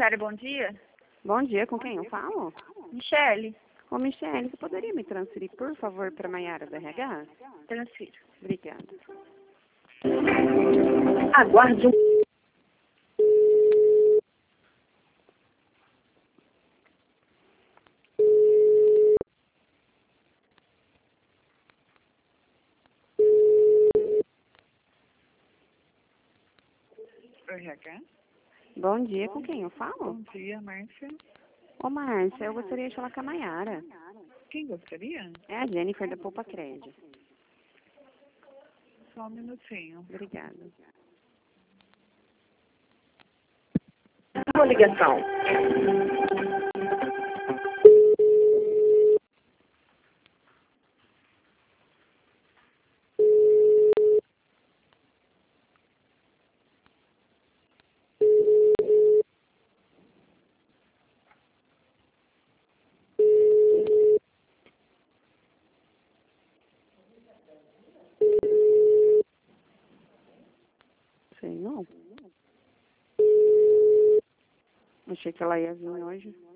Comunitária, bom dia. Bom dia, com quem eu falo? Michele, Ô, Michele, você poderia me transferir, por favor, para a Maiara da RH? transfiro. Obrigada. Aguarde um... RH. Bom dia, com quem eu falo? Bom dia, Márcia. Ô, Márcia, eu gostaria de falar com a Maiara. Quem gostaria? É a Jennifer da Poupa Crédito. Só um minutinho. Obrigada. Uma ligação. Sei não. Achei que ela ia vir hoje.